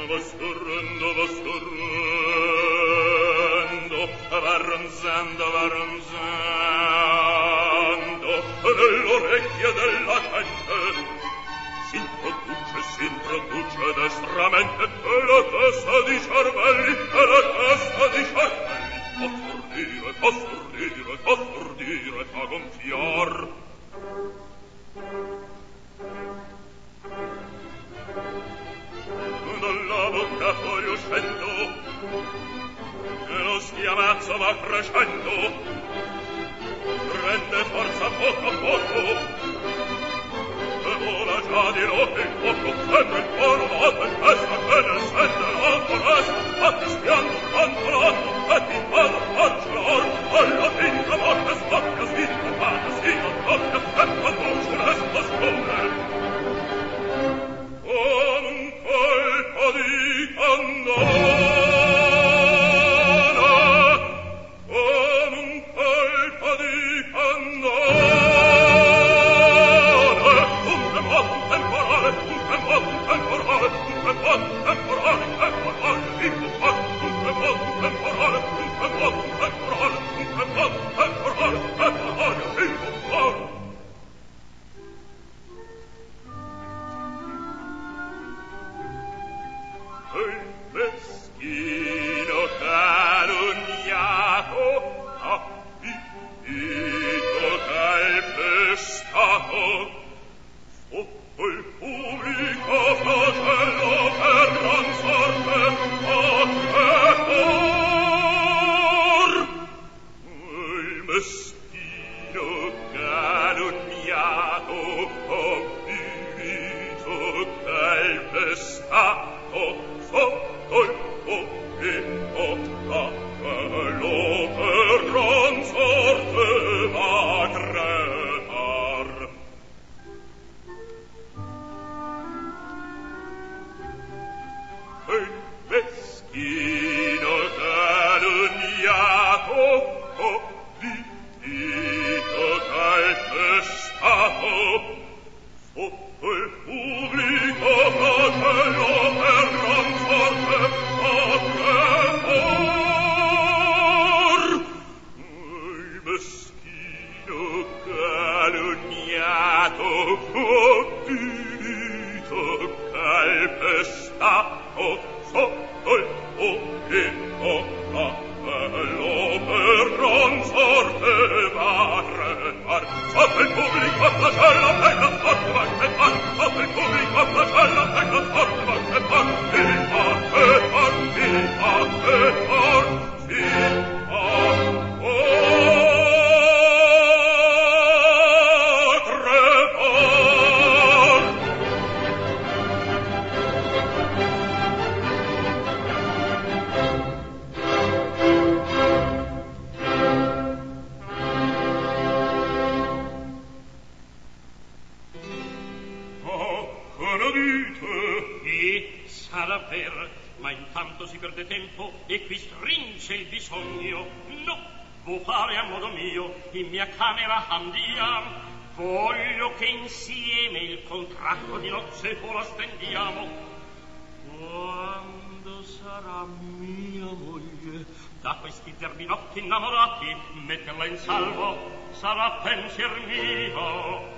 va scorrendo, va ronzando nell'orecchia della gente. Si introduce destramente e la testa di cervelli, fa stordire, fa gonfiar. Dalla bocca fuori uscendo, e lo schiamazzo va crescendo, prende forza poco a poco, e vola già di notte il fuoco, sempre il coro va in testa che nel sente l'alto resta, a fischiando rantolato, e ti vado faccio alla finta morte scoppia, si scoppia, si scoppia, e la voce resta scoppia. Con un colpo di cannone, con un colpo di cannone, un temporale, il meschino calunniato, appicchito calpestato, sotto il pubblico flagello per gran sorte a trepor. Il meschino calunniato, appicchito calpestato, sotto il pubblico flagello per gran sorte va a trepar. Il meschino calunniato, appicchito calpestato, sotto il pubblico flagello per gran sorte a trepor. Il meschino calunniato, appicchito calpestato, sotto il pubblico flagello per gran sorte va a trepar. Sotto il pubblico flagello per gran sorte va a trepar. Sotto il pubblico flagello per gran sorte va a trepar. Viva trepar, viva trepar, viva ma intanto si perde tempo e qui stringe il bisogno. No, vuoi fare a modo mio, in mia camera andiamo. Voglio che insieme il contratto di nozze ora stendiamo. Quando sarà mia moglie da questi terminotti innamorati, metterla in salvo sarà pensier mio.